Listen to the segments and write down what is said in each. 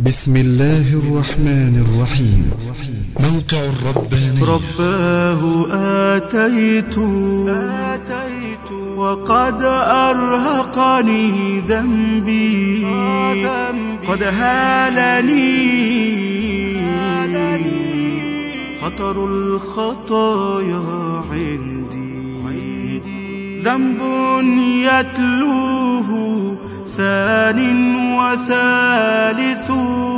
بسم الله الرحمن الرحيم. موقع الرباني. رباه آتيت وقد أرهقني ذنبي قد هالني خطر الخطايا عندي ذنب يتلوه ثان وثالث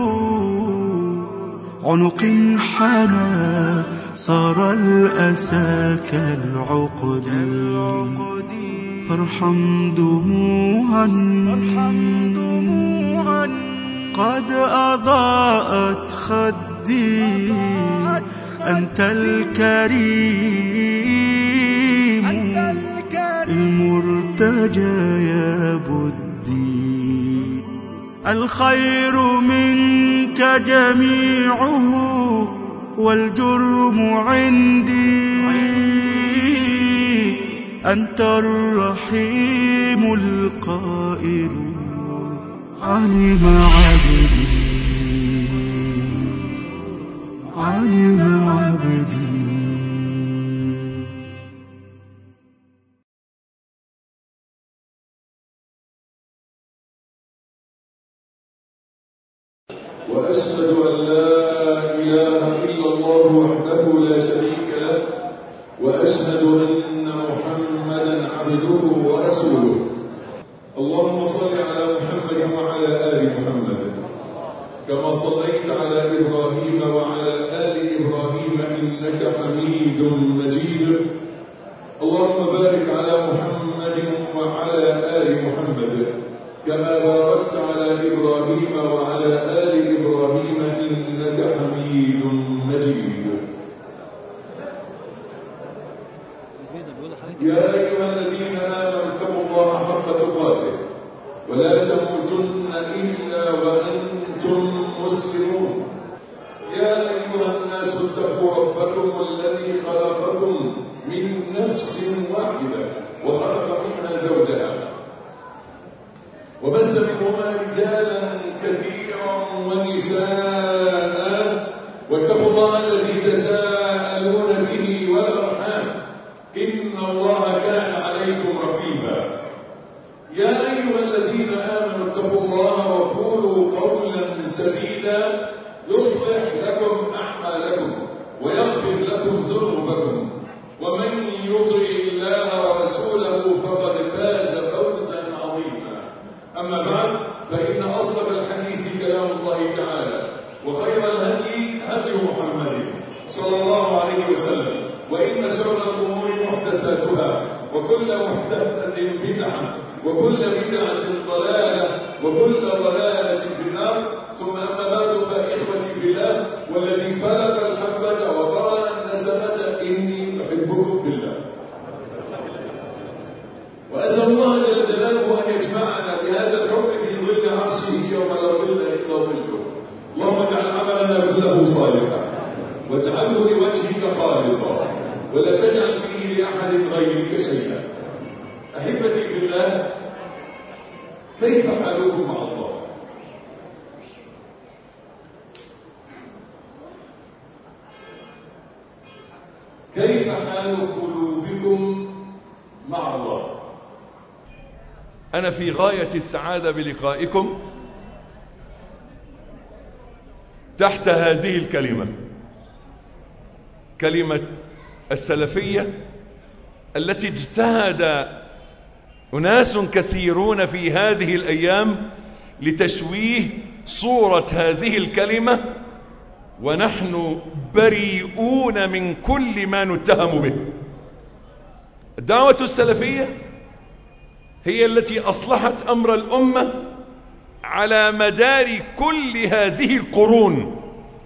عنق حنى صار الأسى كالعقد فارحم دموعا قد أضاءت خدي أنت الكريم المرتجى يا بدي الخير منك جميعه والجرم عندي أنت الرحيم القائل علم عبدي وأشهد أن لا إله إلا الله وحده لا شريك له وأشهد أن محمدا عبده ورسوله. اللهم صل على محمد وعلى آل محمد كما صليت على إبراهيم وعلى آل إبراهيم إنك حميد مجيد. اللهم بارك على محمد وعلى آل محمد كما باركت على إبراهيم وعلى آل إبراهيم إنك حميد مجيد. يا أيها الذين آمنوا اتقوا الله حق تقاته ولا تموتن إلا وأنتم مسلمون. يا أيها الناس اتقوا ربكم الذي خلقكم من نفس واحدة وخلق منها زوجها وبث منهما رجالا كثيرا ونساء واتقوا الله الذي تساءلون به والأرحام إن الله كان عليكم رقيبا. يا أيها الذين آمنوا اتقوا الله وقولوا قولا سديدا يصلح لكم أعمالكم ويغفر لكم ذنوبكم ومن يطع الله ورسوله فقد فاز فوزا عظيما. أما بعد فإن أصدق الحديث كلام الله تعالى وخير الهدي هدي محمد صلى الله عليه وسلم وإن شر الأمور محدثاتها وكل محدثة بدعة وكل بدعة ضلالة وكل ضلالة في النار. ثم أما بعد فإخوتي في الله والذي فلق الحبة وبرأ النسمة إني أحبكم في الله وأسأل الله جل جلاله أن يجمعنا بهذا الحب في ظل عرشه يوم لا ظل إلا ظله. اللهم اجعل عملنا كله صالحا واجعله لوجهك خالصا ولا تجعل فيه لأحد غيرك شيئا. أحبتي في الله، كيف حالكم مع الله؟ كيف حال قلوبكم مع الله؟ أنا في غاية السعادة بلقائكم تحت هذه الكلمة، كلمة السلفية التي اجتهد أناس كثيرون في هذه الأيام لتشويه صورة هذه الكلمة، ونحن بريئون من كل ما نتهم به. الدعوة السلفية هي التي أصلحت أمر الأمة على مدار كل هذه القرون،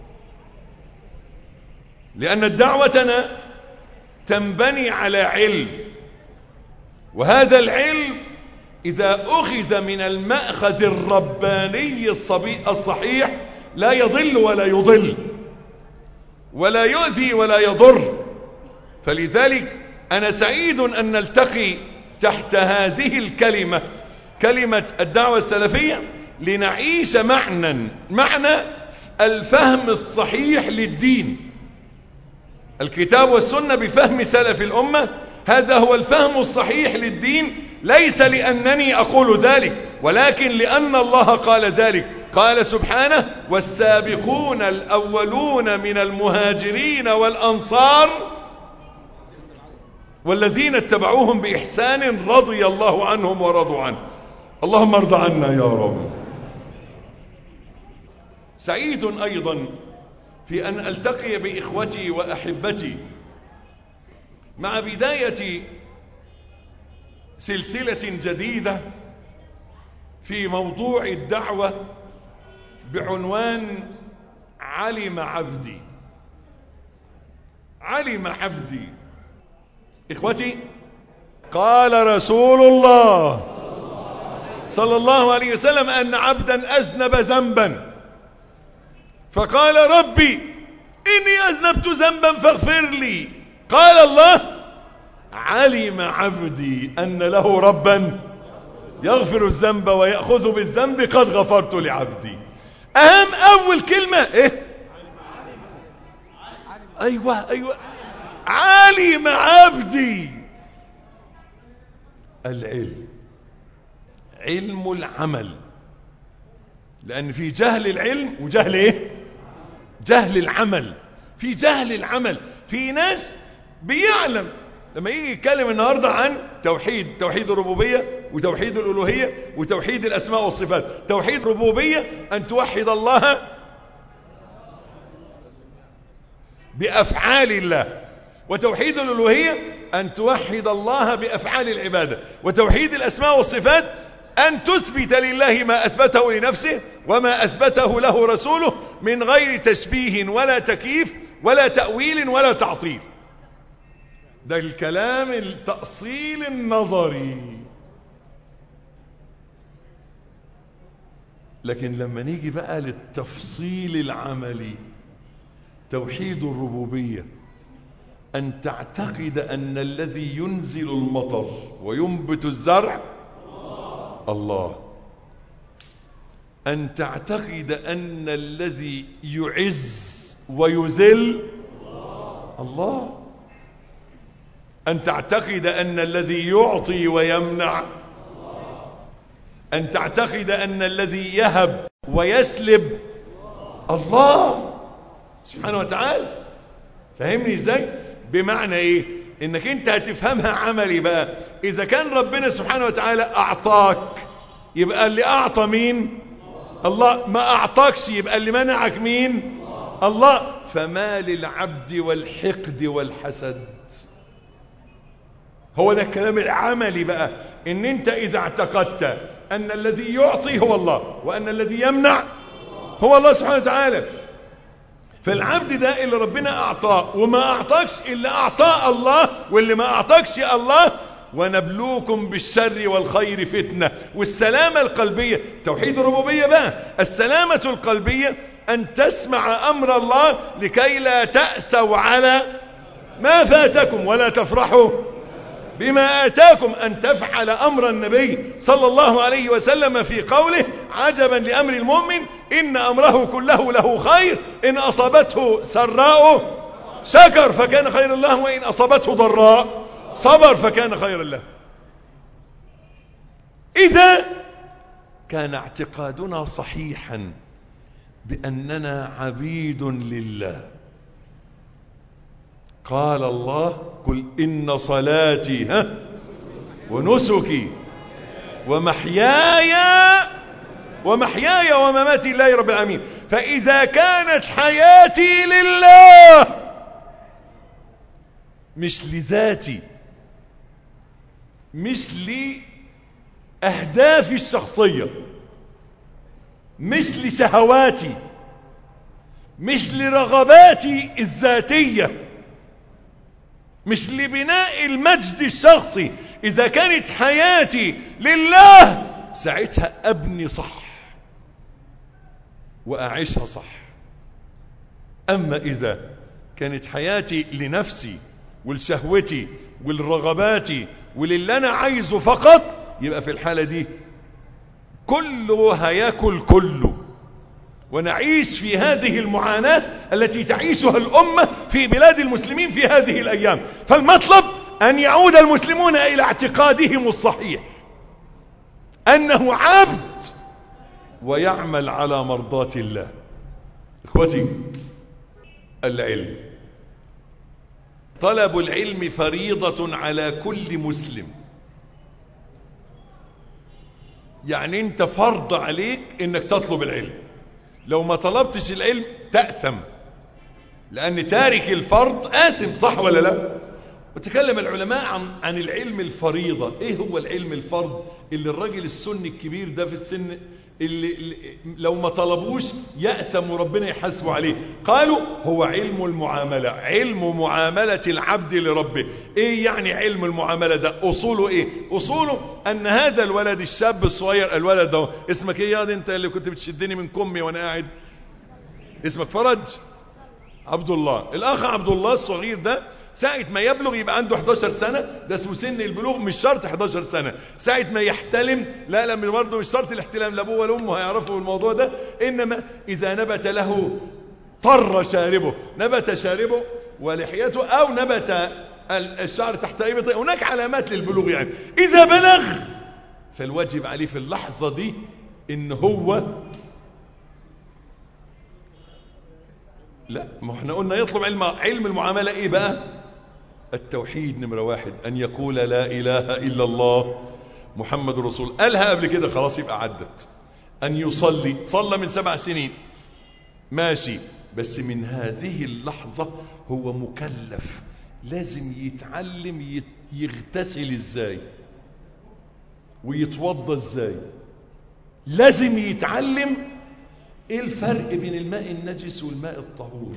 لأن دعوتنا تنبني على علم، وهذا العلم إذا أخذ من المأخذ الرباني الصحيح لا يضل ولا يضل ولا يؤذي ولا يضر. فلذلك أنا سعيد أن نلتقي تحت هذه الكلمة، كلمة الدعوة السلفية، لنعيش معنى الفهم الصحيح للدين، الكتاب والسنة بفهم سلف الأمة، هذا هو الفهم الصحيح للدين، ليس لأنني أقول ذلك ولكن لأن الله قال ذلك. قال سبحانه: والسابقون الأولون من المهاجرين والأنصار والذين اتبعوهم بإحسان رضي الله عنهم ورضوا عنه. اللهم ارض عنا يا رب. سعيد أيضا في أن ألتقي بإخوتي وأحبتي مع بداية سلسلة جديدة في موضوع الدعوة بعنوان علم عبدي. علم عبدي. إخوتي، قال رسول الله صلى الله عليه وسلم أن عبدا أذنب ذنبا فقال: ربي إني أذنبت ذنبا فاغفر لي. قال الله: علم عبدي أن له ربا يغفر الذنب ويأخذ بالذنب قد غفرت لعبدي. أهم أول كلمة إيه؟ أيوة علم عبدي. العلم، علم العمل، لأن في جهل العلم وجهل إيه؟ جهل العمل. في جهل العمل، في ناس بيعلم لما يجي يتكلم النهاردة عن توحيد الربوبية وتوحيد الألوهية وتوحيد الأسماء والصفات. توحيد الربوبية أن توحد الله بأفعال الله، وتوحيد الألوهية أن توحد الله بأفعال العبادة، وتوحيد الأسماء والصفات أن تثبت لله ما أثبته لنفسه وما أثبته له رسوله من غير تشبيه ولا تكييف ولا تأويل ولا تعطيل. ده الكلام التأصيل النظري. لكن لما نيجي بقى للتفصيل العملي، توحيد الربوبية أن تعتقد أن الذي ينزل المطر وينبت الزرع الله، أن تعتقد أن الذي يعز ويذل الله، أن تعتقد أن الذي يعطي ويمنع، أن تعتقد أن الذي يهب ويسلب الله سبحانه وتعالى. فهمني ازاي؟ بمعنى ايه؟ انك انت هتفهمها عملي بقى. اذا كان ربنا سبحانه وتعالى اعطاك يبقى اللي اعطى مين؟ الله. ما اعطاكش يبقى اللي منعك مين؟ الله. فما للعبد والحقد والحسد. هو ده الكلام العملي بقى، ان انت اذا اعتقدت ان الذي يعطي هو الله وان الذي يمنع هو الله سبحانه وتعالى، فالعبد ده اللي ربنا اعطاه وما اعطاكش اللي اعطاه الله، واللي ما اعطاكش الله. ونبلوكم بالشر والخير فتنة. والسلامة القلبية، توحيد الربوبية بقى، السلامة القلبية أن تسمع أمر الله لكي لا تأسوا على ما فاتكم ولا تفرحوا بما آتاكم، أن تفعل أمر النبي صلى الله عليه وسلم في قوله: عجبا لأمر المؤمن إن أمره كله له خير، إن أصابته سراء شكر فكان خير الله، وإن أصابته ضراء صبر فكان خير الله. إذا كان اعتقادنا صحيحا بأننا عبيد لله، قال الله: قل إن صلاتي ونسكي ومحياي ومماتي لله رب العالمين. فإذا كانت حياتي لله مش لذاتي، مش لأهدافي الشخصية، مش لشهواتي، مش لرغباتي الذاتية، مش لبناء المجد الشخصي، إذا كانت حياتي لله ساعتها أبني صح وأعيشها صح. أما إذا كانت حياتي لنفسي ولشهوتي ولرغباتي وللي أنا عايزه فقط، يبقى في الحالة دي كله هياكل كله، ونعيش في هذه المعاناة التي تعيشها الأمة في بلاد المسلمين في هذه الأيام. فالمطلب أن يعود المسلمون إلى اعتقادهم الصحيح أنه عبد ويعمل على مرضاة الله. إخوتي، العلم، طلب العلم فريضة على كل مسلم. يعني أنت فرض عليك أنك تطلب العلم، لو ما طلبتش العلم تأثم، لأن تارك الفرض آثم، صح ولا لا؟ وتكلم العلماء عن العلم الفريضة. ايه هو العلم الفرض اللي الراجل السني الكبير ده في السن اللي لو ما طلبوش يأثم وربنا يحاسبه عليه؟ قالوا هو علم المعاملة، علم معاملة العبد لربه. ايه يعني علم المعاملة ده؟ اصوله ايه؟ اصوله ان هذا الولد الشاب الصغير، الولد ده اسمك ايه يا دي انت اللي كنت بتشدني من كمي وانا قاعد؟ اسمك فرج؟ عبد الله. الاخ عبد الله الصغير ده ساعة ما يبلغ يبقى عنده 11 سنة، ده اسمه سن البلوغ، مش شرط 11 سنة. ساعة ما يحتلم، لا برضه مش شرط الاحتلام، لابوه ولا امه هيعرفوا الموضوع ده، انما اذا نبت له طر شاربه، نبت شاربه ولحيته، او نبت الشعر تحت ابطه، هناك علامات للبلوغ. يعني اذا بلغ فالواجب عليه في اللحظة دي ان هو لا، ما احنا قلنا يطلب علم المعاملة. ايه بقى؟ التوحيد نمرة واحد، ان يقول لا اله الا الله محمد رسول، قالها قبل كده خلاص يبقى عدت. ان يصلي، صلى من 7 سنين ماشي، بس من هذه اللحظة هو مكلف، لازم يتعلم يغتسل ازاي ويتوضى ازاي، لازم يتعلم ايه الفرق بين الماء النجس والماء الطهور.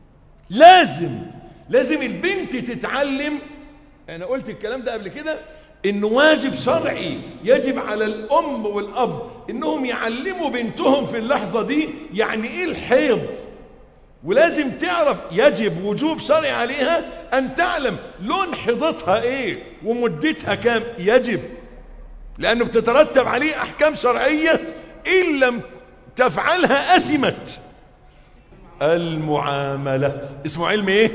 لازم البنت تتعلم. انا قلت الكلام ده قبل كده، انه واجب شرعي يجب على الام والاب انهم يعلموا بنتهم في اللحظة دي يعني ايه الحيض، ولازم تعرف، يجب وجوب شرعي عليها ان تعلم لون حيضتها ايه ومدتها كام، يجب، لانه بتترتب عليه احكام شرعية ان لم تفعلها أثمت. المعاملة اسمه علم ايه؟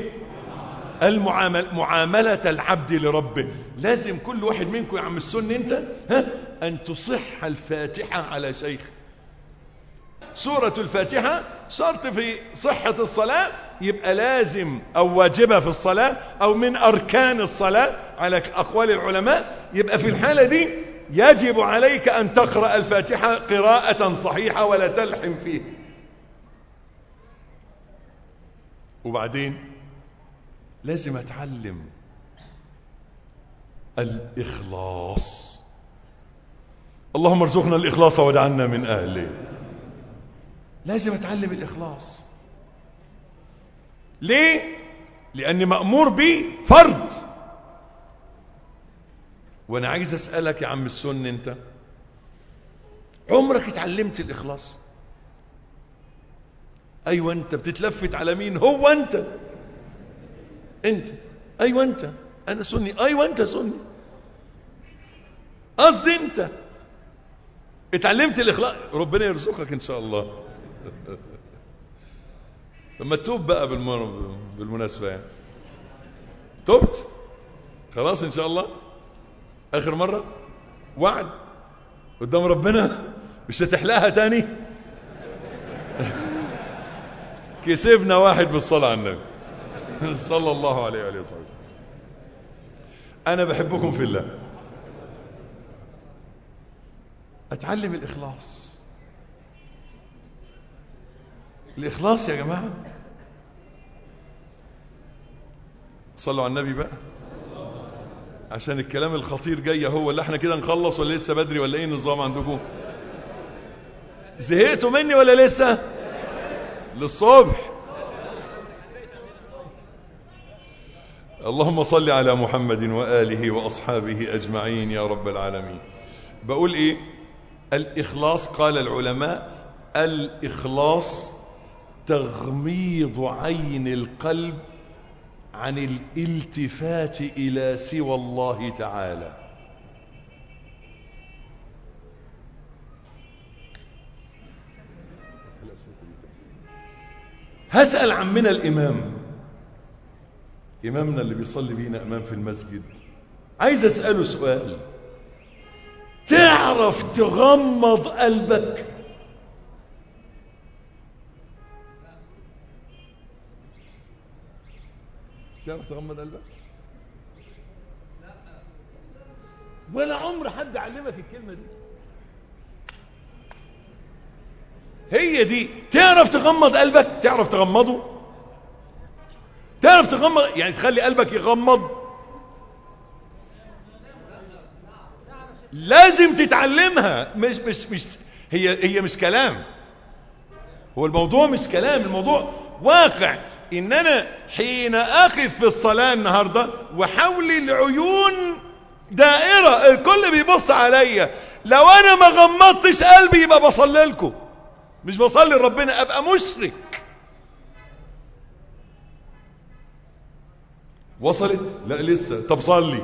معاملة العبد لربه. لازم كل واحد منكم يا عم السن انت ان تصح الفاتحة على شيخ. سورة الفاتحة شرط في صحة الصلاة، يبقى لازم او واجبة في الصلاة او من اركان الصلاة على اقوال العلماء. يبقى في الحالة دي يجب عليك أن تقرأ الفاتحة قراءة صحيحة ولا تلحم فيه. وبعدين لازم أتعلم الإخلاص. اللهم ارزقنا الإخلاص واجعلنا من أهله. لازم أتعلم الإخلاص. ليه؟ لأني مأمور به، فرض. وانا عايز اسألك يا عم السن، انت عمرك اتعلمت الاخلاص؟ ايوه انت بتتلفت على مين؟ هو انت ايوه انت، انا سني، ايوه انت سني، قصدي انت اتعلمت الاخلاص. ربنا يرزقك ان شاء الله. لما تتوب بقى بالمناسبة يعني تبت خلاص ان شاء الله، اخر مرة وعد قدام ربنا مش هتحلقها تاني. كسبنا واحد بالصلاة على النبي صلى الله عليه وآله وسلم. انا بحبكم في الله. اتعلم الاخلاص. الاخلاص يا جماعة، صلوا على النبي بقى عشان الكلام الخطير جاي. هو اللي احنا كده نخلص ولا لسه بدري ولا ايه النظام عندكم؟ زهقتوا مني ولا لسه للصبح؟ اللهم صل على محمد وآله وأصحابه أجمعين يا رب العالمين. بقول ايه؟ الإخلاص، قال العلماء الإخلاص تغميض عين القلب عن الالتفات إلى سوى الله تعالى. هسأل عمنا الإمام، إمامنا اللي بيصلي بينا إمام في المسجد، عايز أسأله سؤال: تعرف تغمض قلبك؟ تعرف تغمض قلبك؟ ولا عمر حد علمك الكلمة دي؟ هي دي. تعرف تغمض قلبك؟ تعرف تغمضه؟ تعرف تغمض يعني تخلي قلبك يغمض؟ لازم تتعلمها. مش هي مش كلام. هو الموضوع مش كلام، الموضوع واقع. ان انا حين اقف في الصلاة النهاردة وحولي العيون دائرة، الكل بيبص عليا، لو انا ما غمضتش قلبي يبقى بصلي لكم، مش بصلي لربنا، ابقى مشرك. وصلت؟ لا لسه. طب صلي.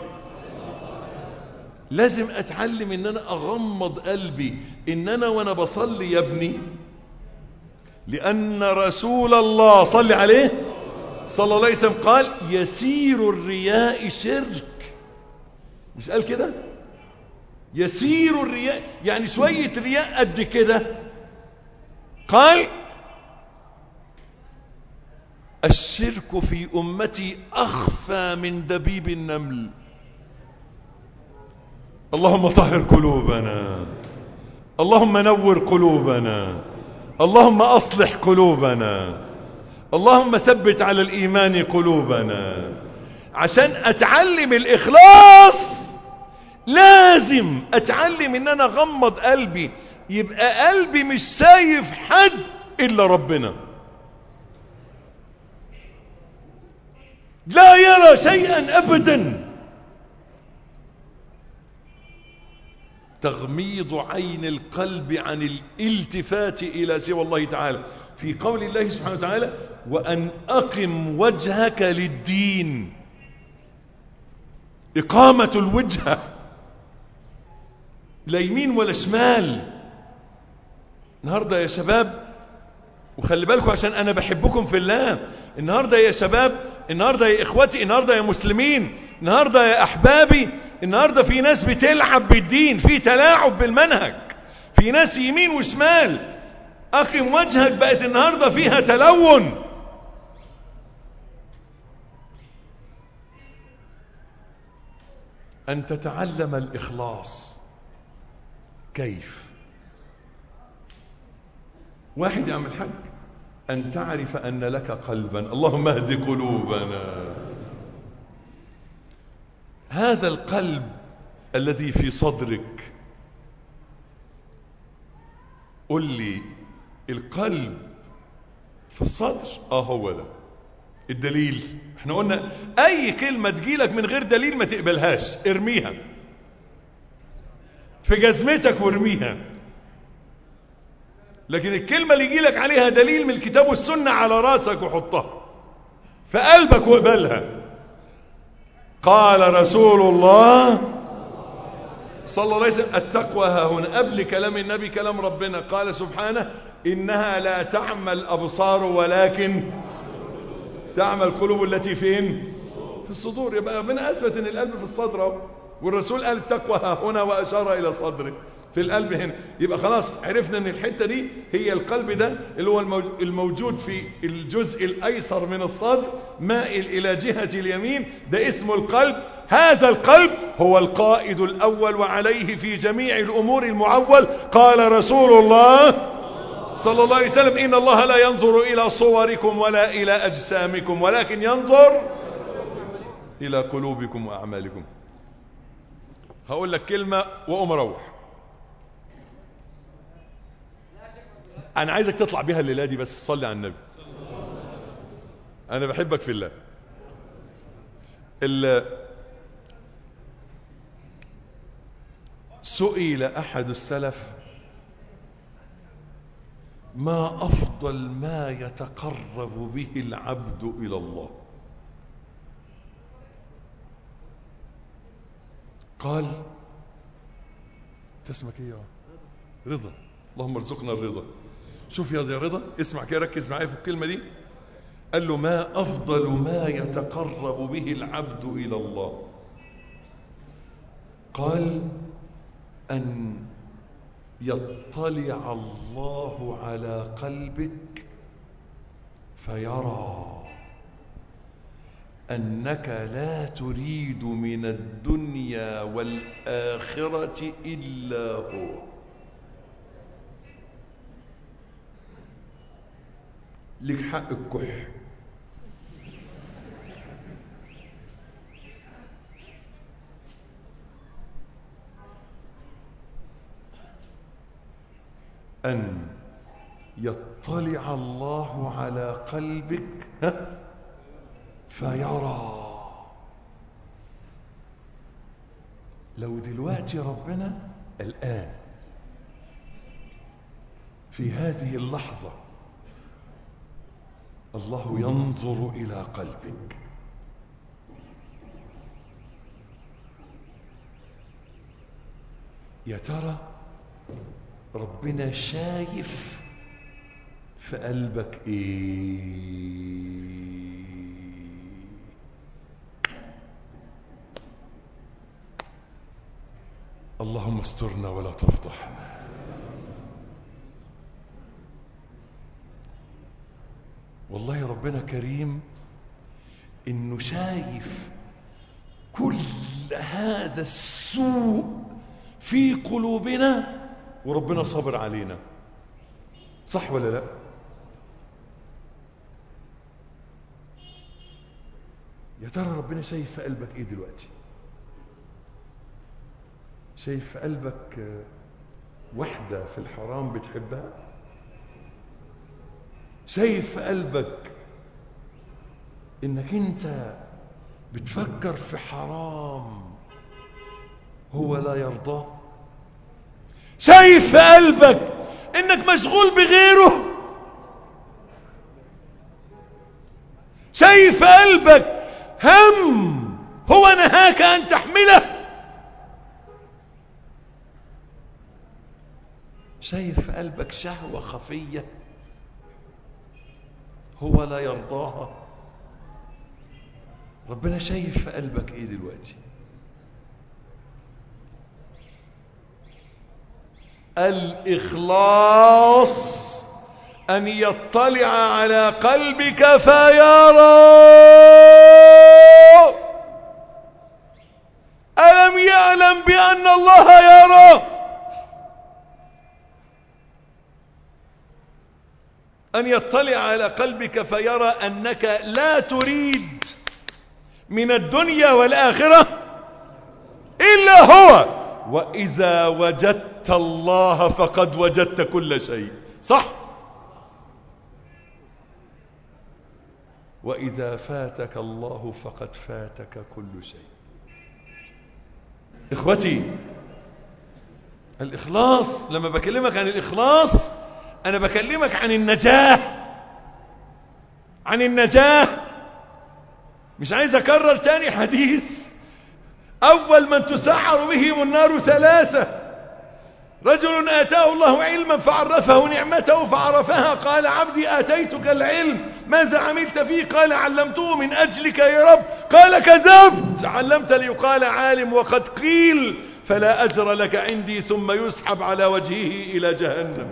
لازم اتعلم ان انا اغمض قلبي، ان انا وانا بصلي يا ابني، لان رسول الله صلى عليه صلى الله عليه وسلم قال: يسير الرياء شرك. مش قال كده؟ يسير الرياء يعني شوية رياء قد كده. قال: الشرك في أمتي أخفى من دبيب النمل. اللهم طهر قلوبنا، اللهم نور قلوبنا، اللهم أصلح قلوبنا، اللهم ثبت على الإيمان قلوبنا. عشان أتعلم الإخلاص لازم أتعلم إن أنا أغمض قلبي، يبقى قلبي مش شايف حد إلا ربنا، لا يرى شيئا أبدا. تغميض عين القلب عن الالتفات إلى سوى الله تعالى، في قول الله سبحانه وتعالى: وأن أقم وجهك للدين. إقامة الوجهة، لا يمين ولا شمال. النهاردة يا شباب، وخلي بالكم عشان أنا بحبكم في الله، النهاردة يا شباب، النهاردة يا إخوتي، النهاردة يا مسلمين، النهاردة يا أحبابي، النهاردة في ناس بتلعب بالدين، في تلاعب بالمنهج، في ناس يمين وشمال. أقم وجهك بقت النهاردة فيها تلون. أن تتعلم الإخلاص. كيف؟ واحد يا عم الحاج، أن تعرف أن لك قلبا. اللهم اهد قلوبنا. هذا القلب الذي في صدرك، قل لي القلب في الصدر؟ هو ده الدليل. احنا قلنا اي كلمة تجيلك من غير دليل ما تقبلهاش، ارميها في جزمتك وارميها. لكن الكلمة اللي يجيلك عليها دليل من الكتاب والسنة على راسك وحطها في قلبك واقبلها. قال رسول الله صلى الله عليه وسلم: التقوى ها هنا. قبل كلام النبي كلام ربنا، قال سبحانه: إنها لا تعمى الأبصار ولكن تعمى القلوب التي فين؟ في الصدور. يبقى ربنا أثبت إن القلب في الصدر، والرسول قال التقوى ها هنا وأشار إلى صدره، في القلب هنا. يبقى خلاص عرفنا ان الحتة دي هي القلب ده اللي هو الموجود في الجزء الايسر من الصدر مائل الى جهة اليمين، ده اسمه القلب. هذا القلب هو القائد الاول وعليه في جميع الامور المعول. قال رسول الله صلى الله عليه وسلم: ان الله لا ينظر الى صوركم ولا الى اجسامكم ولكن ينظر الى قلوبكم واعمالكم. هقول لك كلمة واقوم اروح، انا عايزك تطلع بيها الليلة دي، بس صلي على النبي. انا بحبك في الله. سئل احد السلف: ما افضل ما يتقرب به العبد الى الله؟ قال: اسمك ايه يا رضا؟ اللهم ارزقنا الرضا. شوف يا رضا، اسمع كده، ركز معايا في الكلمة دي. قال له ما أفضل ما يتقرب به العبد إلى الله؟ قال أن يطلع الله على قلبك فيرى أنك لا تريد من الدنيا والآخرة إلا هو. لك حق الكح، أن يطلع الله على قلبك فيرى. لو دلوقتي ربنا الآن في هذه اللحظة الله ينظر إلى قلبك، يا ترى ربنا شايف في قلبك ايه؟ اللهم استرنا ولا تفضحنا. والله ربنا كريم انه شايف كل هذا السوء في قلوبنا وربنا صابر علينا. صح ولا لا؟ يا ترى ربنا شايف في قلبك ايه دلوقتي؟ شايف في قلبك واحدة في الحرام بتحبها؟ شايف في قلبك انك انت بتفكر في حرام هو لا يرضاه؟ شايف في قلبك انك مشغول بغيره؟ شايف في قلبك هم هو نهاك ان تحمله؟ شايف في قلبك شهوة خفية هو لا يرضاها؟ ربنا شايف في قلبك ايه دلوقتي؟ الإخلاص أن يطلع على قلبك فيرى. ألم يعلم بأن الله يرى؟ أن يطلع على قلبك فيرى أنك لا تريد من الدنيا والآخرة إلا هو. وإذا وجدت الله فقد وجدت كل شيء. صح؟ وإذا فاتك الله فقد فاتك كل شيء. إخوتي، الإخلاص، لما بكلمك عن الإخلاص أنا بكلمك عن النجاة. عن النجاة. مش عايز أكرر تاني حديث أول من تسعر بهم النار ثلاثة: رجل آتاه الله علما فعرفه نعمته فعرفها، قال عبدي آتيتك العلم ماذا عملت فيه؟ قال علمته من أجلك يا رب. قال كذبت، علمت ليقال عالم وقد قيل فلا أجر لك عندي، ثم يسحب على وجهه إلى جهنم.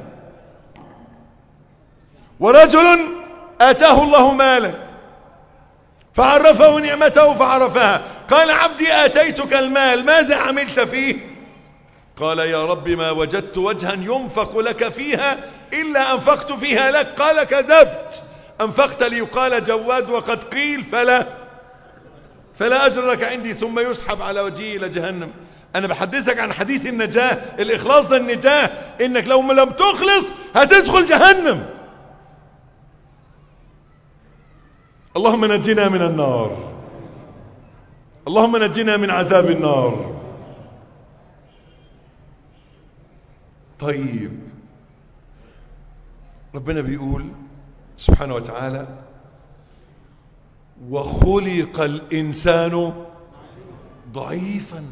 ورجل آتاه الله مالا فعرفه نعمته فعرفها، قال عبدي آتيتك المال ماذا عملت فيه؟ قال يا رب ما وجدت وجها ينفق لك فيها إلا أنفقت فيها لك. قال كذبت، أنفقت ليقال جواد وقد قيل فلا أجر لك عندي، ثم يسحب على وجهه إلى جهنم. أنا بحدثك عن حديث النجاة. الإخلاص ده النجاة، إنك لو لم تخلص هتدخل جهنم. اللهم نجنا من النار، اللهم نجنا من عذاب النار. طيب، ربنا بيقول سبحانه وتعالى: وخلق الإنسان ضعيفا.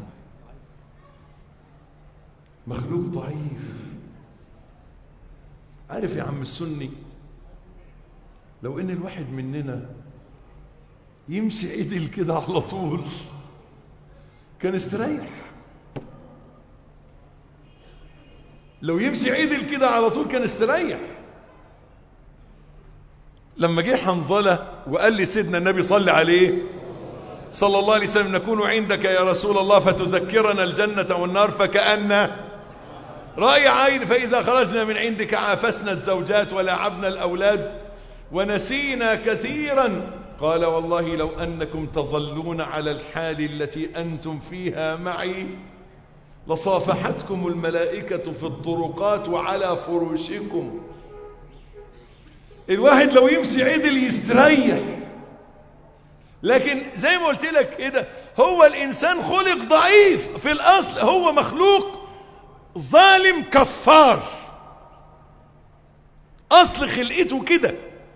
مخلوق ضعيف. عارف يا عم السني، لو ان الواحد مننا يمشي عدل كده على طول كان استريح. لو يمشي عدل كده على طول كان استريح. لما جه حنظلة وقال لي سيدنا النبي صلى عليه صلى الله عليه وسلم نكون عندك يا رسول الله فتذكرنا الجنة والنار فكأن رأي عين، فإذا خرجنا من عندك عافسنا الزوجات ولعبنا الأولاد ونسينا كثيرا. قال والله لو أنكم تظلون على الحال التي أنتم فيها معي لصافحتكم الملائكة في الطرقات وعلى فروشكم. الواحد لو يمشي عدل يستريح. لكن زي ما قلت لك كده هو الإنسان خلق ضعيف في الأصل، هو مخلوق ظالم كفار، أصل خلقته كده.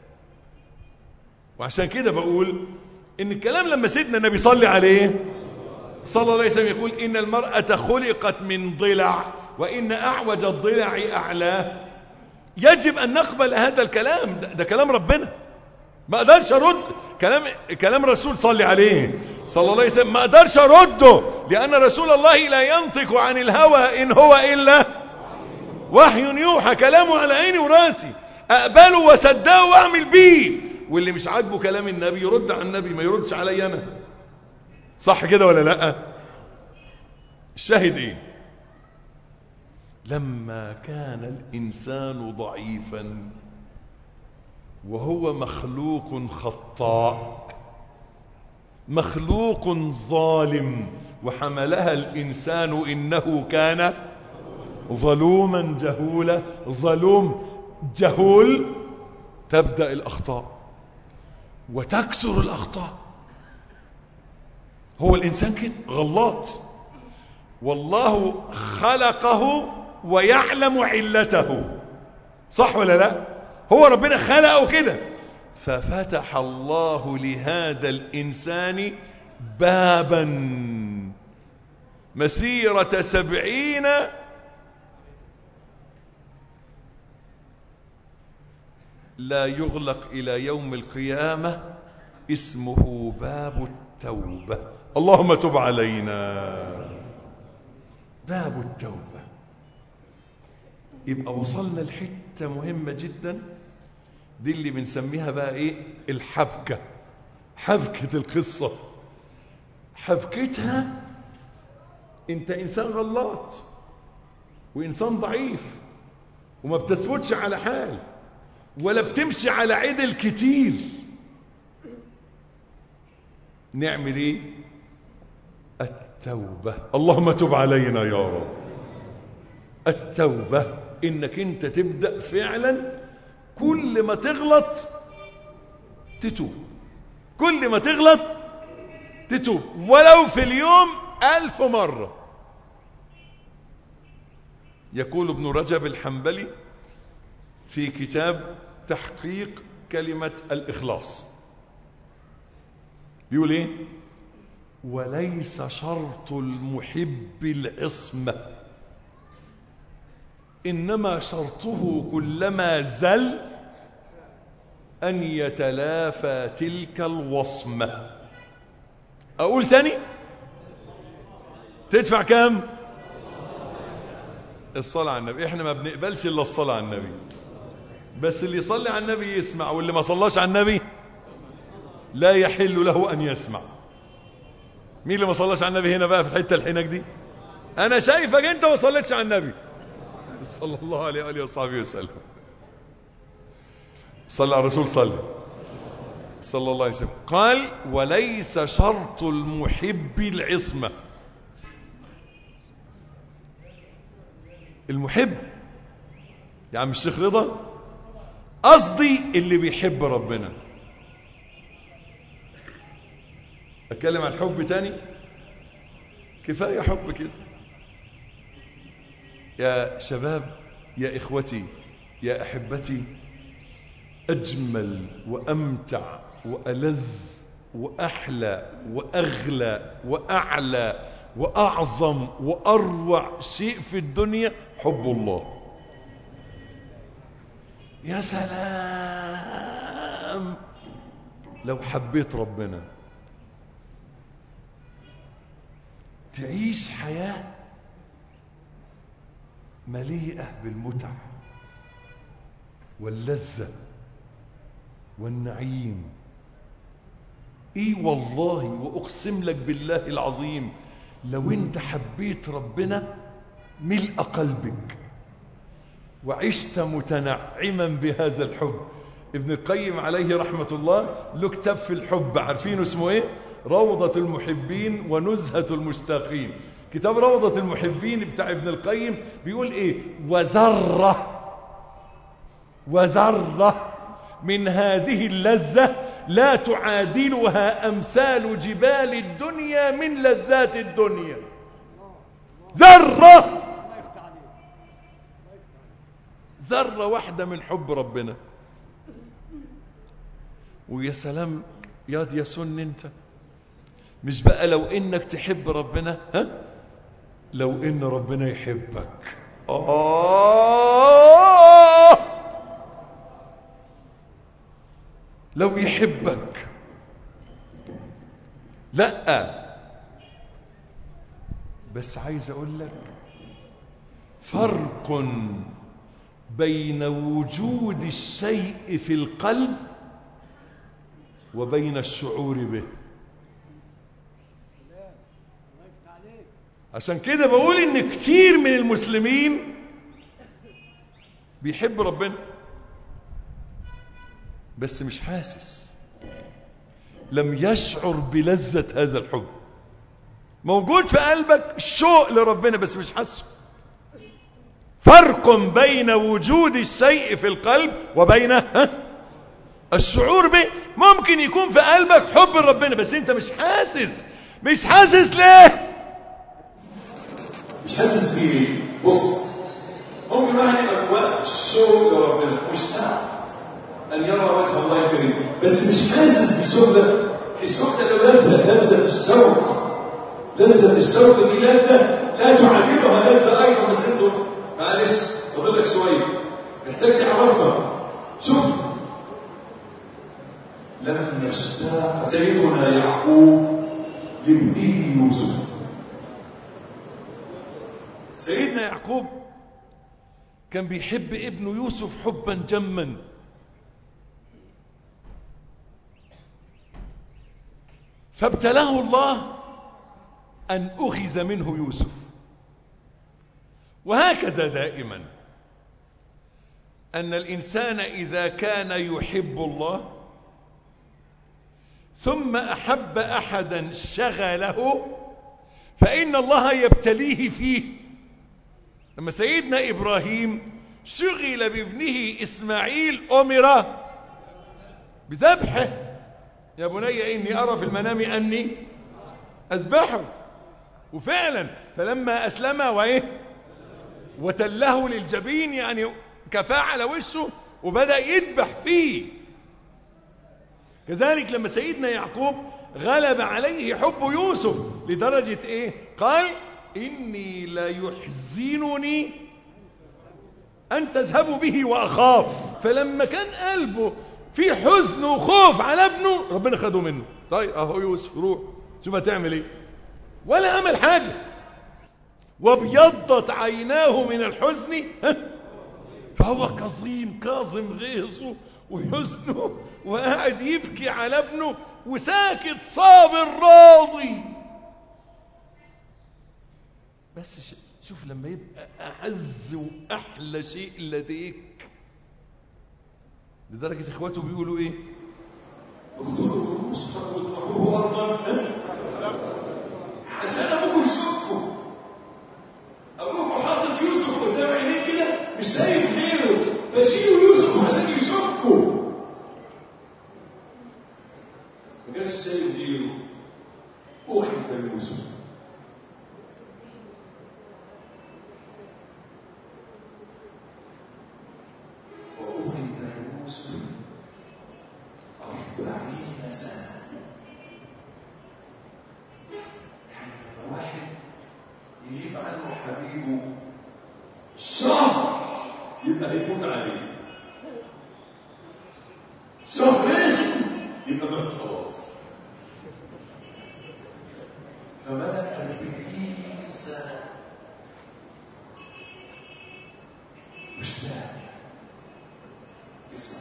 وعشان كده بقول إن الكلام لما سيدنا النبي صلى عليه صلى الله عليه وسلم يقول إن المرأة خلقت من ضلع وإن أعوج الضلع أعلاه، يجب أن نقبل هذا الكلام. ده كلام ربنا، ما أقدرش أرد كلام رسول صلى عليه صلى الله عليه وسلم، ما أقدرش أرده، لأن رسول الله لا ينطق عن الهوى إن هو إلا وحي يوحى. كلامه على عيني وراسي، أقبله وصدقه وأعمل بيه. واللي مش عاجبه كلام النبي يرد على النبي، ما يردش علي أنا. صح كده ولا لا؟ الشاهد إيه؟ لما كان الإنسان ضعيفا وهو مخلوق خطاء، مخلوق ظالم، وحملها الإنسان إنه كان ظلوما جهولا. ظلوم جهول، تبدأ الأخطاء وتكسر الأخطاء. هو الإنسان كده غلط، والله خلقه ويعلم علته. صح ولا لا؟ هو ربنا خلقه كده، ففتح الله لهذا الإنسان بابا مسيرة 70 لا يغلق إلى يوم القيامة، اسمه باب التوبة. اللهم تب علينا. باب التوبة. يبقى وصلنا لحتة مهمة جدا، دي اللي بنسميها بقى ايه؟ الحبكة. حبكة القصة. حبكتها انت انسان غلط وانسان ضعيف وما بتثبتش على حال ولا بتمشي على عدل كتير. نعمل ايه؟ التوبة. اللهم تب علينا يا رب. التوبة انك انت تبدأ فعلا كل ما تغلط تتوب، كل ما تغلط تتوب، ولو في اليوم 1000 مرة. يقول ابن رجب الحنبلي في كتاب تحقيق كلمة الإخلاص، بيقول ايه؟ وليس شرط المحب العصمة، إنما شرطه كلما زل أن يتلافى تلك الوصمة. أقول تاني؟ تدفع كام؟ الصلاة على النبي. احنا ما بنقبلش إلا الصلاة على النبي، بس اللي يصلي على النبي يسمع، واللي ما صلاش على النبي لا يحل له أن يسمع. مين اللي ما صلاش على النبي هنا بقى في الحتة الحينك دي؟ أنا شايفك أنت ما صليتش على النبي صلى الله عليه وآله وصحبه وسلم. صلى على الرسول صلى الله عليه وسلم. قال وليس شرط المحب العصمة. المحب يا عم الشيخ رضا قصدي اللي بيحب ربنا. أتكلم عن الحب تاني؟ كفاية حب كده. يا شباب، يا إخوتي، يا أحبتي، أجمل وأمتع وألذ وأحلى وأغلى وأعلى وأعظم وأروع شيء في الدنيا حب الله. يا سلام نعم لو حبيت ربنا تعيش حياة مليئة بالمتع واللذة والنعيم. والله وأقسم لك بالله العظيم لو انت حبيت ربنا ملء قلبك وعشت متنعما بهذا الحب. ابن القيم عليه رحمة الله له كتاب في الحب، عارفينه اسمه ايه؟ روضة المحبين ونزهة المشتاقين. كتاب روضة المحبين بتاع ابن القيم بيقول ايه؟ وذرة من هذه اللذة لا تعادلها أمثال جبال الدنيا من لذات الدنيا. ذرة واحدة من حب ربنا. ويا سلام يا سن انت، مش بقى لو انك تحب ربنا، لو ان ربنا يحبك. لو يحبك. لا بس عايز اقول لك فرق بين وجود الشيء في القلب وبين الشعور به. عشان كده بقول ان كتير من المسلمين بيحب ربنا بس مش حاسس، لم يشعر بلذة هذا الحب. موجود في قلبك الشوق لربنا بس مش حاسه. فرق بين وجود الشيء في القلب وبين الشعور به. ممكن يكون في قلبك حب ربنا بس انت مش حاسس. مش حاسس ليه؟ مش حاسس بيه. بص، ممكن واحد يبقى جواه الشوق لربنا مش تعرف أن يرى وجه الله الكريم بس مش حاسس بالشوق ده. الشوق ده لذة الشوق. لذة الشوق دي لذة لا تعادلها لذة أيضا. بس انتوا معلش فاضل لك شوية محتاج تعرفها. شوف، لما اشتاق سيدنا يعقوب لابنه يوسف. سيدنا يعقوب كان بيحب ابنه يوسف حبا جما. فابتلاه الله أن أخذ منه يوسف. وهكذا دائما أن الإنسان إذا كان يحب الله ثم أحب أحدا شغله فإن الله يبتليه فيه. لما سيدنا إبراهيم شغل بابنه إسماعيل أمر بذبحه. يا بني إني أرى في المنام أني أذبحه. وفعلا فلما أسلم وتله للجبين يعني كفاه على وشه وبدأ يذبح فيه. كذلك لما سيدنا يعقوب غلب عليه حب يوسف لدرجة قال إني لا يحزنني أن تذهبوا به وأخاف. فلما كان قلبه في حزن وخوف على ابنه ربنا خده منه. طيب اهو يوسف روح شوف هتعمل ايه. ولا عمل حاجة. وابيضت عيناه من الحزن فهو كاظم غيظه وحزنه وقاعد يبكي على ابنه وساكت صابر راضي. بس شوف لما يبقى أعز وأحلى شيء لديك لدرجة إخواته بيقولوا إيه؟ اقتلوا يوسف واطرحوه أرضا عشان أبوه يشوفه. أبوه حاطط يوسف قدام عينيه كده مش شايف غيره فشيلوا يوسف عشان يشوفه. ما كانش شايف غيره. أخذ يوسف. يوسف 40 سنة. يعني لما واحد يجيب عنه حبيبه شهر يبقى هيموت عليه. شهر شهرين يبقى مات خلاص. فبدأ 40 سنة مش فاهم. اسمع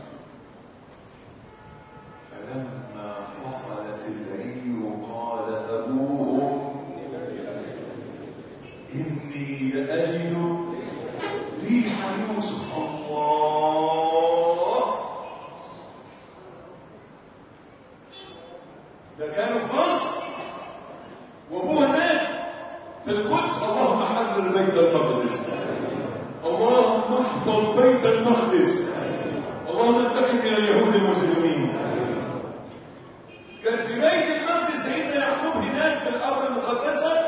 فلما فصلت العير قال أبوهم إني لأجد ريح يوسف. الله، ده كانوا في مصر وابوه هناك في القدس. اللهم حرر بيت المقدس، اللهم احفظ بيت المقدس، اللهم انتقم من اليهود المجرمين. كان في بيت المقدس سيدنا يعقوب هناك في الارض المقدسه،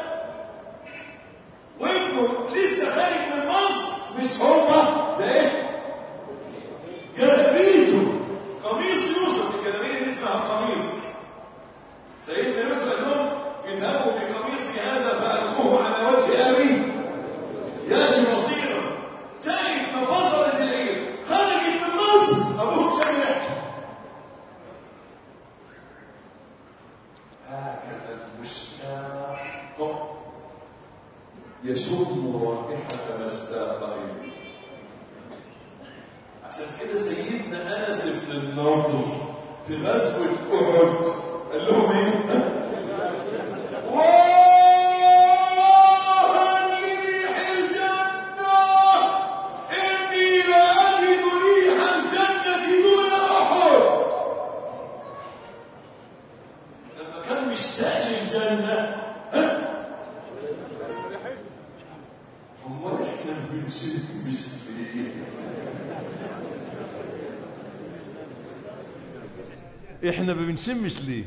وابنه لسه خارج من مصر. مش هو ده ايه؟ جلابيته، قميص يوسف. الجلابيه دي اسمها قميص. سيدنا يوسف قال لهم اذهبوا بقميصي هذا فألقوه على وجه أبي يأتي بصيرا. ساعة ما فصلت العير خرجت من مصر أبوهم سمعت. هكذا المشتاق يشم رائحة ما اشتاق إليه. عشان كده سيدنا أنس بن النضر في غزوة أحد قال لهم ايه؟ واه ريح الجنة، إني لأجد ريح الجنة دون أحد. لما كان مشتاق للجنة أمال إحنا بنشمش ليه؟ احنا ما بنشمش ليه؟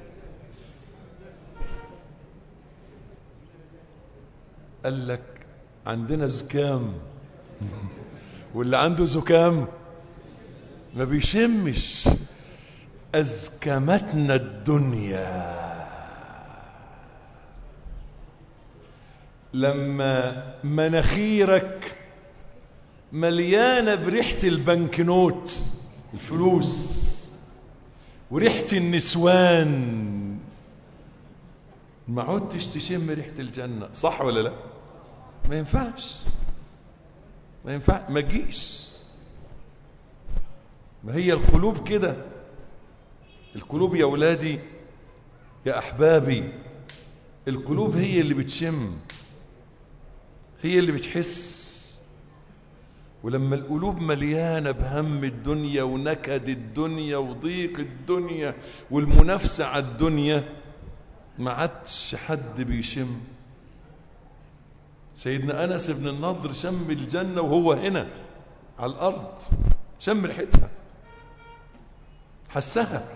قال لك عندنا زكام واللي عنده زكام ما بيشمش. أزكمتنا الدنيا. لما مناخيرك مليانة بريحة البنكنوت، الفلوس، وريحة النسوان، ما عدتش تشم ريحة الجنة. صح ولا لا؟ ما ينفعش، ما ينفع، ما تجيش. ما هي القلوب كده. القلوب يا ولادي يا أحبابي، القلوب هي اللي بتشم، هي اللي بتحس. ولما القلوب مليانة بهم الدنيا ونكد الدنيا وضيق الدنيا والمنافسة على الدنيا، ما عادش حد بيشم. سيدنا أنس بن النضر شم الجنة وهو هنا على الأرض، شم ريحتها، حسها.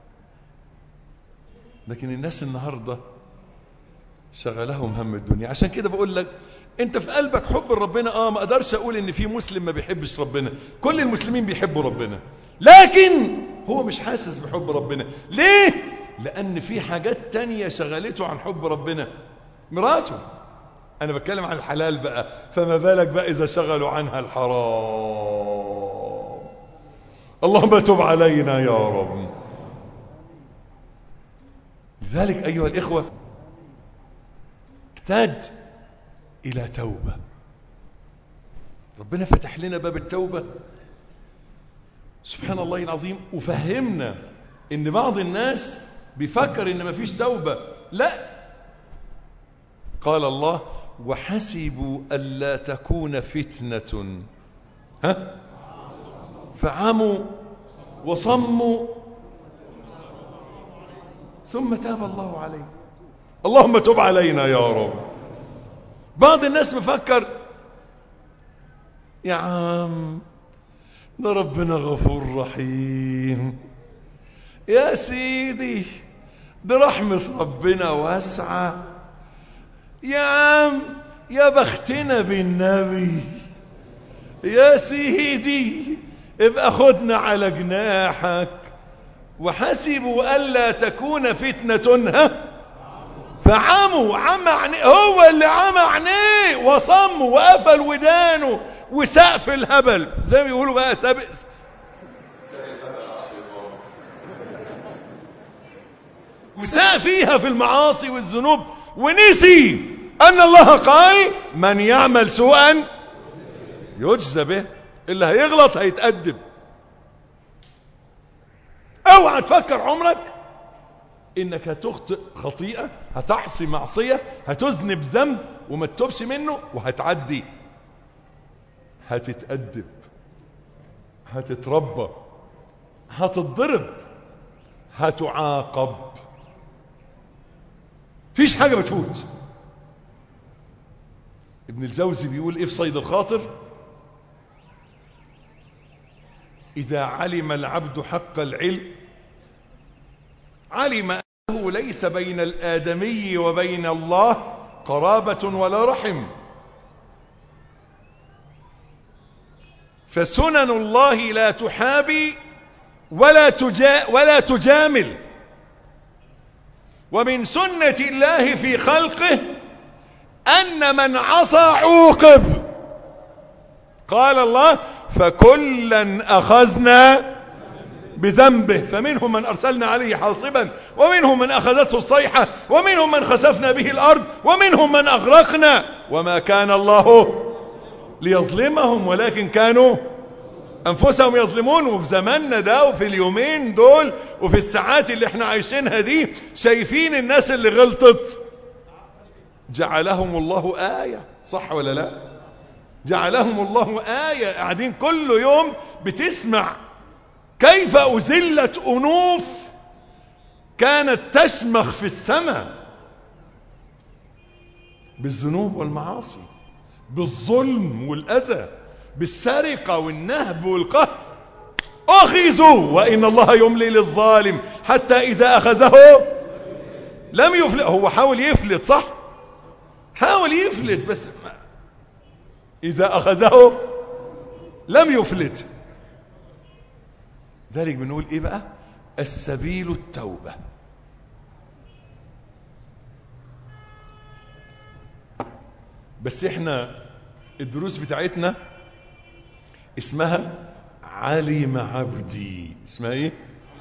لكن الناس النهاردة شغلهم هم الدنيا. عشان كده بقول لك انت في قلبك حب ربنا. ما اقدرش اقول ان في مسلم ما بيحبش ربنا، كل المسلمين بيحبوا ربنا، لكن هو مش حاسس بحب ربنا. ليه؟ لان في حاجات تانية شغلته عن حب ربنا. مراته، انا بتكلم عن الحلال بقى، فما بالك بقى اذا شغلوا عنها الحرام. اللهم تب علينا يا رب. لذلك ايها الاخوة احتاج الى توبة. ربنا فتح لنا باب التوبة سبحان الله العظيم، وفهمنا ان بعض الناس بيفكر ان مفيش توبة. لا، قال الله وحسبوا ألا تكون فتنة فعموا وصموا ثم تاب الله عليه. اللهم تب علينا يا رب. بعض الناس مفكر يا عم ده ربنا غفور رحيم، يا سيدي ده رحمة ربنا واسعة، يا عم يا بختنا بالنبي، يا سيدي ابقى خدنا على جناحك. وحسبوا ألا تكون فتنة فعموا، عمى عينيه، هو اللي عمى عينيه وصموا وقفل ودانه وسقف الهبل زي ما بيقولوا بقى، سابق وساء فيها في المعاصي والذنوب ونسي أن الله قال من يعمل سوءا يجزى به. اللي هيغلط هيتأدب. اوعى تفكر عمرك انك هتخطئ خطيئة، هتعصي معصية، هتذنب ذنب وما تتوبش منه وهتعدي. هتتأدب، هتتربى، هتتضرب، هتعاقب. فيش حاجة بتفوت. ابن الجوزي بيقول ايه في صيد الخاطر؟ إذا علم العبد حق العلم علم أنه ليس بين الآدمي وبين الله قرابة ولا رحم، فسنن الله لا تحابي ولا تجامل، ومن سنة الله في خلقه أن من عصى عوقب. قال الله فكلا أخذنا بذنبه فمنهم من أرسلنا عليه حاصبا ومنهم من أخذته الصيحة ومنهم من خسفنا به الأرض ومنهم من أغرقنا وما كان الله ليظلمهم ولكن كانوا أنفسهم يظلمون. وفي زماننا ده وفي اليومين دول وفي الساعات اللي احنا عايشينها دي شايفين الناس اللي غلطت جعلهم الله آية، صح ولا لا؟ جعلهم الله آية. قاعدين كل يوم بتسمع كيف أزلت أنوف كانت تشمخ في السماء بالذنوب والمعاصي، بالظلم والأذى، بالسرقة والنهب والقهر. أخذوا وإن الله يملي للظالم حتى إذا أخذه لم يفلت. هو حاول يفلت، صح؟ حاول يفلت بس إذا أخذه لم يفلت. ذلك بنقول إيه بقى؟ السبيل التوبة. بس إحنا الدروس بتاعتنا اسمها علم عبدي. اسمها إيه؟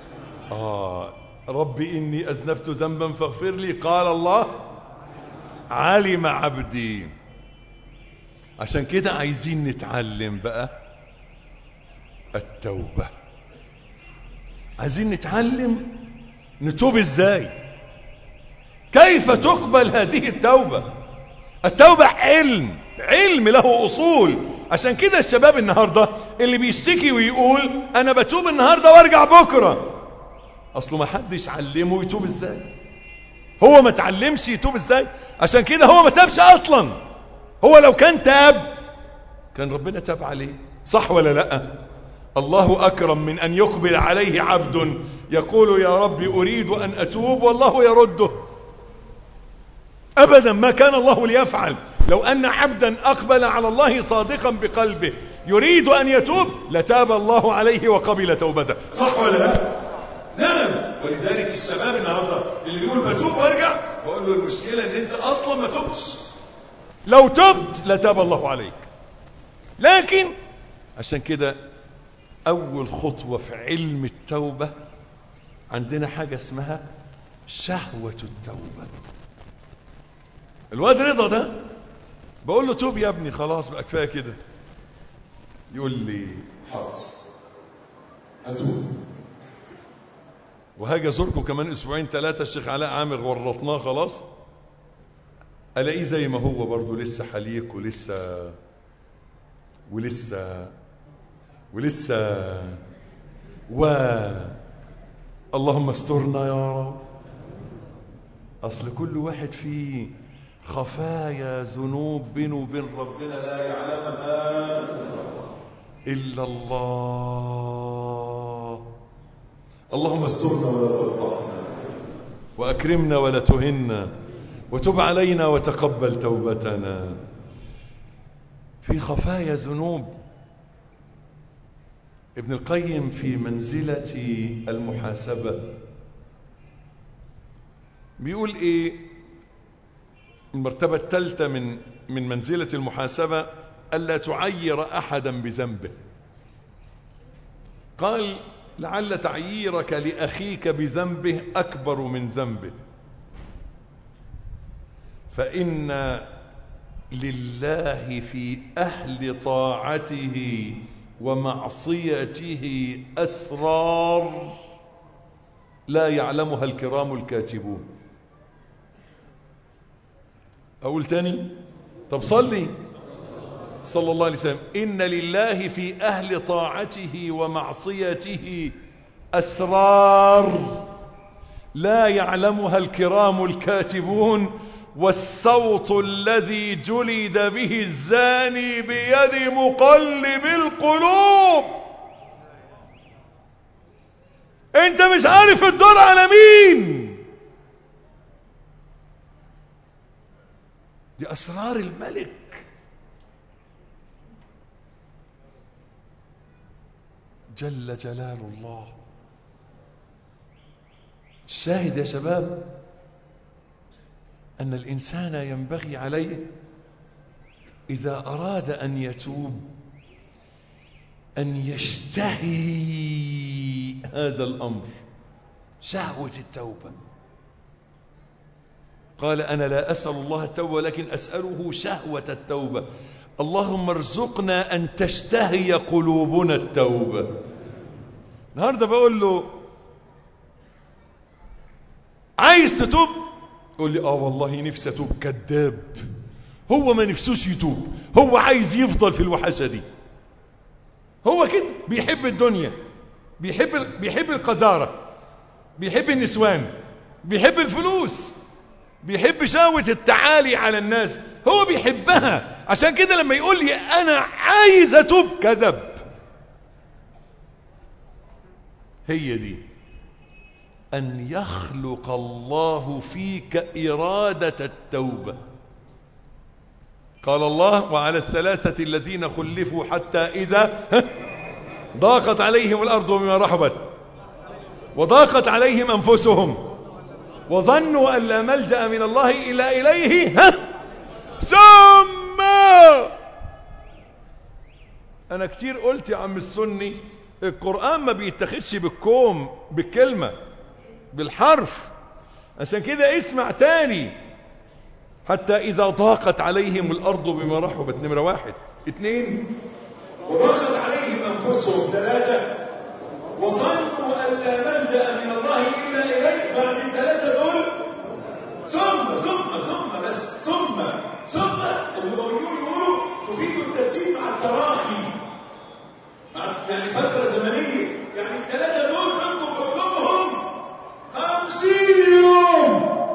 ربي إني أذنبت ذنبا فاغفر لي. قال الله علم عبدي. عشان كده عايزين نتعلم بقى التوبة. عايزين نتعلم نتوب ازاي، كيف تقبل هذه التوبة. التوبة علم له أصول. عشان كده الشباب النهاردة اللي بيشتكي ويقول أنا بتوب النهاردة وارجع بكرة، أصله ما حدش علمه يتوب ازاي. هو ما تعلمش يتوب ازاي، عشان كده هو ما تابش أصلا. هو لو كان تاب كان ربنا تاب عليه، صح ولا لا؟ الله أكرم من أن يقبل عليه عبد يقول يا رب أريد أن أتوب والله يرده. أبدا ما كان الله ليفعل. لو أن عبدا أقبل على الله صادقا بقلبه يريد أن يتوب لتاب الله عليه وقبل توبته، صح ولا لا؟ نعم. ولذلك الشباب النهارده اللي بيقول بتوب وارجع، بقول له المشكلة ان انت اصلا ما تبتش. لو تبت لتاب الله عليك. لكن عشان كده اول خطوة في علم التوبة عندنا حاجة اسمها شهوة التوبة. الواد رضا ده بقول له توب يا ابني، خلاص بقى كفاية كده. يقول لي حاضر أتوب. وهاجي ازوركم كمان اسبوعين ثلاثة الشيخ علاء عامر ورطناه خلاص، الاقيه زي ما هو برضه لسه حليق ولسه اللهم استرنا يا رب. اصل كل واحد فيه خفايا ذنوب بينه وبين ربنا لا يعلمها الا الله. اللهم استرنا ولا تفضحنا واكرمنا ولا تهنا وتب علينا وتقبل توبتنا. في خفايا ذنوب. ابن القيم في منزلة المحاسبة بيقول ايه؟ المرتبة الثالثة من منزلة المحاسبة ألا تعير أحدا بذنبه. قال لعل تعييرك لأخيك بذنبه أكبر من ذنبه، فإن لله في أهل طاعته ومعصيته أسرار لا يعلمها الكرام الكاتبون. أقول تاني؟ طب صلي صلى الله عليه وسلم. إن لله في أهل طاعته ومعصيته أسرار لا يعلمها الكرام الكاتبون، والصوت الذي جلد به الزاني بيد مقلب القلوب. انت مش عارف الدور على مين، دي أسرار الملك. جل جلال الله. الشاهد يا شباب أن الإنسان ينبغي عليه إذا أراد أن يتوب أن يشتهي هذا الأمر، شهوة التوبة. قال أنا لا أسأل الله التوبة ولكن أسأله شهوة التوبة. اللهم ارزقنا أن تشتهي قلوبنا التوبة. النهاردة بقول له عايز تتوب؟ يقول لي والله نفسي أتوب. كذاب، هو ما نفسوش يتوب، هو عايز يفضل في الوحشة دي. هو كده بيحب الدنيا، بيحب القذارة، بيحب النسوان، بيحب الفلوس، بيحب شهوة التعالي على الناس، هو بيحبها. عشان كده لما يقول لي أنا عايز أتوب، كذب. هي دي أن يخلق الله فيك إرادة التوبة. قال الله وعلى الثلاثة الذين خلفوا حتى إذا ضاقت عليهم الأرض بما رحبت وضاقت عليهم أنفسهم وظنوا أن لا ملجأ من الله إلا إليه ثم. أنا كتير قلت يا عم السني القرآن ما بيتخذش بالكوم، بالكلمة، بالحرف. عشان كده اسمع تاني. حتى إذا ضاقت عليهم الأرض بما رحبت، نمرة 1. 2 وضاقت عليهم أنفسهم. 3 وظنوا أن لا ملجأ من الله إلا إليه. بعد ال3 دول ثم اللغويون يقولوا تفيد الترتيب مع التراخي، يعني فترة زمنية. يعني ال3 دول خدوا بعضهم 50 يوم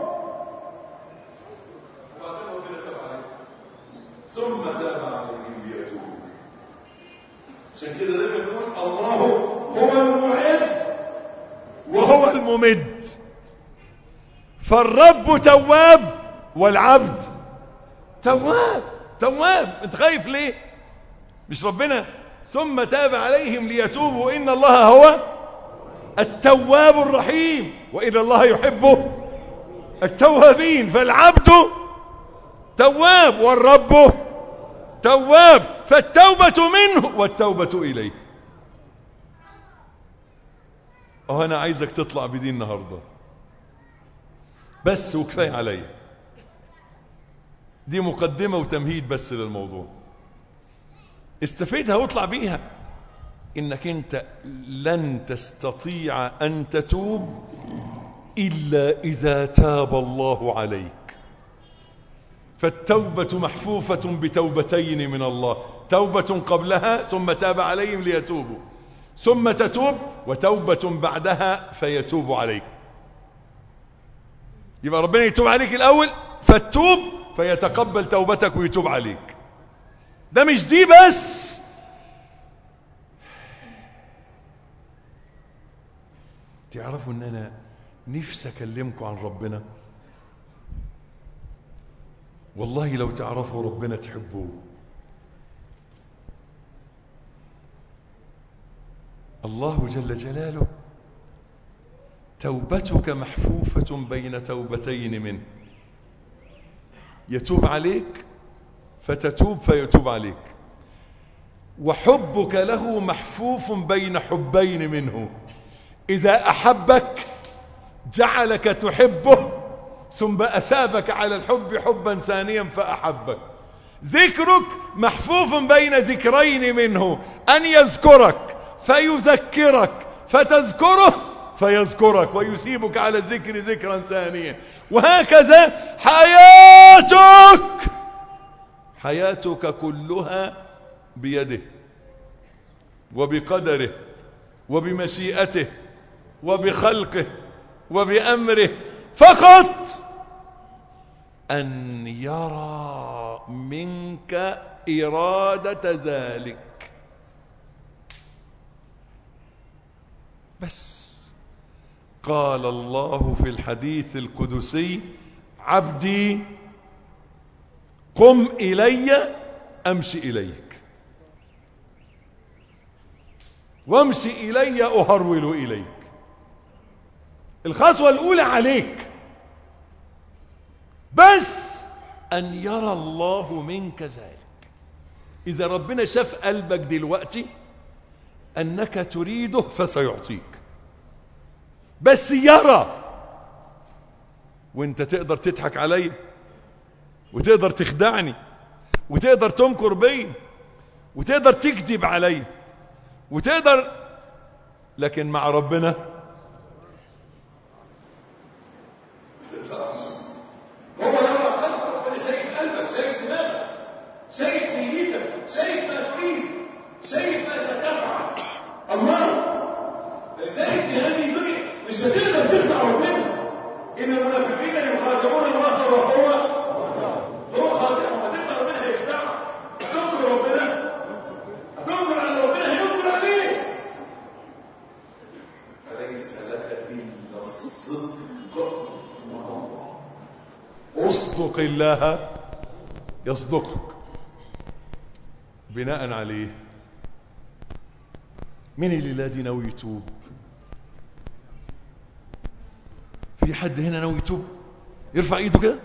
وبعدين ربنا تاب عليهم ثم تاب عليهم ليتوبوا. عشان كده دايما بنقول الله هو المعد وهو الممد، فالرب تواب والعبد تواب. انت خايف ليه؟ مش ربنا ثم تاب عليهم ليتوبوا إن الله هو التواب الرحيم وإن الله يحب التوابين. فالعبد تواب والرب تواب، فالتوبة منه والتوبة إليه. أنا عايزك تطلع بدي النهاردة بس، وكفاية عليا. دي مقدمة وتمهيد بس للموضوع، استفيدها واطلع بيها. إنك أنت لن تستطيع أن تتوب إلا إذا تاب الله عليك. فالتوبة محفوفة بتوبتين من الله، توبة قبلها ثم تاب عليهم ليتوبوا، ثم تتوب وتوبة بعدها فيتوب عليك. يبقى ربنا يتوب عليك الأول فتوب فيتقبل توبتك ويتوب عليك. ده مش دي بس، تعرفوا ان انا نفسي اكلمكم عن ربنا. والله لو تعرفوا ربنا تحبوه. الله جل جلاله توبتك محفوفة بين توبتين منه، يتوب عليك فتتوب فيتوب عليك، وحبك له محفوف بين حبين منه. إذا أحبك جعلك تحبه ثم أثابك على الحب حبا ثانيا فأحبك. ذكرك محفوف بين ذكرين منه، أن يذكرك فيذكرك فتذكره فيذكرك ويثيبك على الذكر ذكرا ثانيا. وهكذا حياتك كلها بيده وبقدره وبمشيئته وبخلقه وبأمره، فقط أن يرى منك إرادة ذلك بس. قال الله في الحديث القدسي: عبدي قم إلي أمشي إليك، وامشي إلي أهرول إليك. الخطوة الأولى عليك، بس أن يرى الله منك ذلك. إذا ربنا شاف قلبك دلوقتي أنك تريده فسيعطيك، بس يرى. وانت تقدر تضحك علي وتقدر تخدعني وتقدر تمكر بي وتقدر تكذب علي وتقدر، لكن مع ربنا هو يرى قلبك، ربنا شايف قلبك، شايف دماغك، شايف نيتك، شايف ما تريد، شايف ما ستفعل. الله لذلك في هذه الدنيا مش هتقدر تخدع ربنا. ان المنافقين يخادعون الله وهو خادعهم. هتخدع ربنا هيخدعك، هتنكر ربنا، هتنكر على ربنا هينكر عليك. فليس لك الا الصدق مع الله. اصدق الله يصدقك. بناء عليه من الليلة ناوي يتوب؟ في حد هنا ناوي يتوب؟ يرفع ايده كده.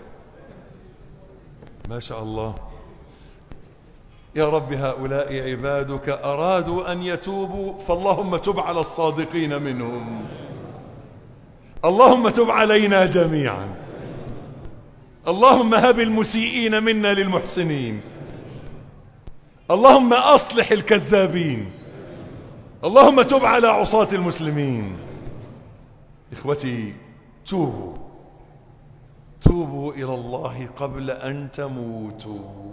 ما شاء الله. يا رب هؤلاء عبادك أرادوا أن يتوبوا، فاللهم تب على الصادقين منهم. اللهم تب علينا جميعا. اللهم هب المسيئين منا للمحسنين. اللهم أصلح الكذابين. اللهم تب على عصاة المسلمين. إخوتي، توبوا إلى الله قبل أن تموتوا.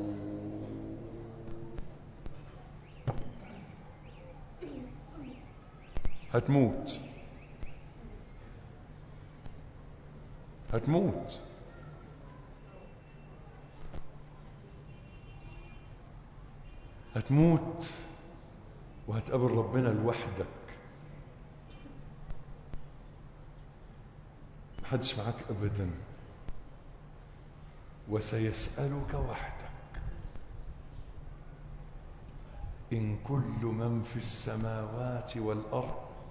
هتموت وهتقابل ربنا لوحدك، محدش معاك أبدا، وسيسألك وحدك. إن كل من في السماوات والأرض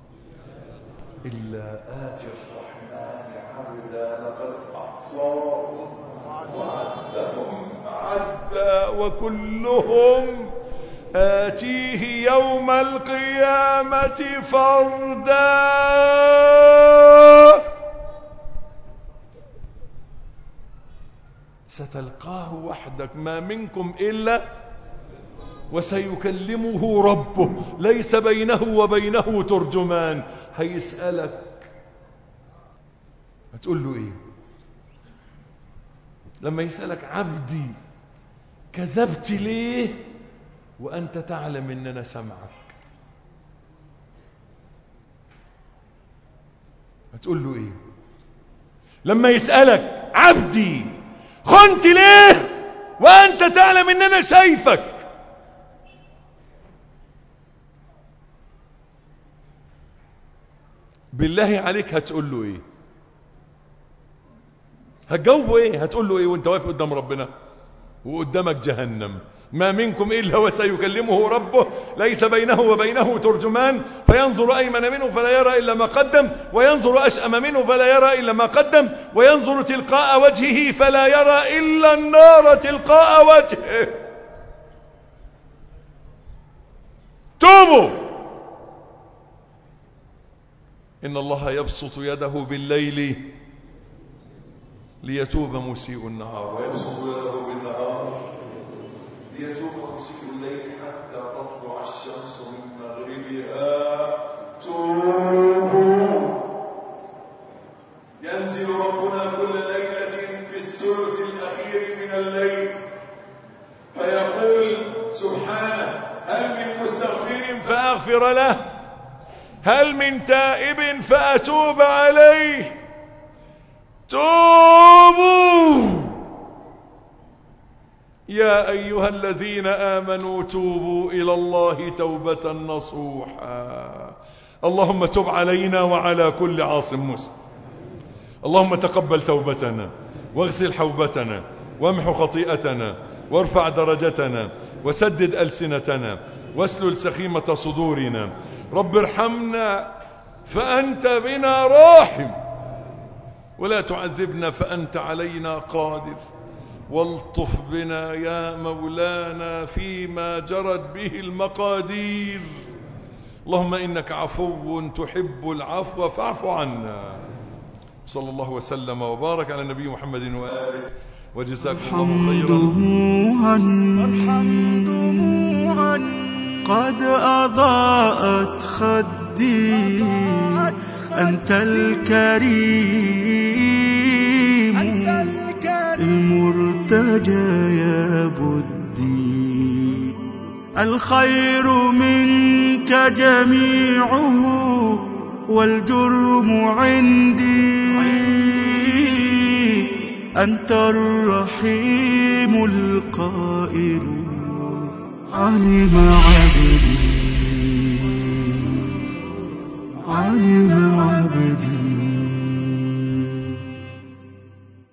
إلا آتي الرحمن عبدا لقد أحصاهم وعدهم عدا وكلهم آتيه يوم القيامة فردا. ستلقاه وحدك، ما منكم إلا وسيكلمه ربه ليس بينه وبينه ترجمان. هيسألك، هتقول له ايه لما يسألك عبدي كذبت ليه وأنت تعلم إن أنا سمعك؟ هتقول له ايه لما يسألك عبدي خنت ليه وأنت تعلم إن أنا شايفك؟ بالله عليك هتقول له ايه؟ هتجاوبه ايه؟ هتقول له ايه وانت واقف قدام ربنا وقدامك جهنم؟ ما منكم إلا وسيكلمه ربه ليس بينه وبينه ترجمان، فينظر أيمن منه فلا يرى إلا ما قدم، وينظر أشأم منه فلا يرى إلا ما قدم، وينظر تلقاء وجهه فلا يرى إلا النار تلقاء وجهه. توبوا. إن الله يبسط يده بالليل ليتوب مسيء النهار، ويبسط يده بالنهار ليتوب مسيء الليل حتى تطلع الشمس من مغربها. توبوا. ينزل ربنا كل ليلة في الثلث الأخير من الليل فيقول سبحانه: هل من مستغفر فأغفر له؟ هل من تائب فأتوب عليه؟ توبوا يا أيها الذين آمنوا توبوا إلى الله توبة نصوحا. اللهم تب علينا وعلى كل عاص مسلم. اللهم تقبل توبتنا واغسل حوبتنا وامحو خطيئتنا وارفع درجتنا وسدد ألسنتنا واسلل سخيمة صدورنا. رب ارحمنا فأنت بنا راحم، ولا تعذبنا فأنت علينا قادر، والطف بنا يا مولانا فيما جرت به المقادير. اللهم إنك عفو تحب العفو فاعف عنا. صلى الله وسلم وبارك على النبي محمد وآله، وجزاكم الله خيرا. الحمد موعا قد أضاءت خدي، أنت الكريم المرتجى يا بدي. الخير منك جميعه والجرم عندي، أنت الرحيم القائل علم عبدي، علم عبدي.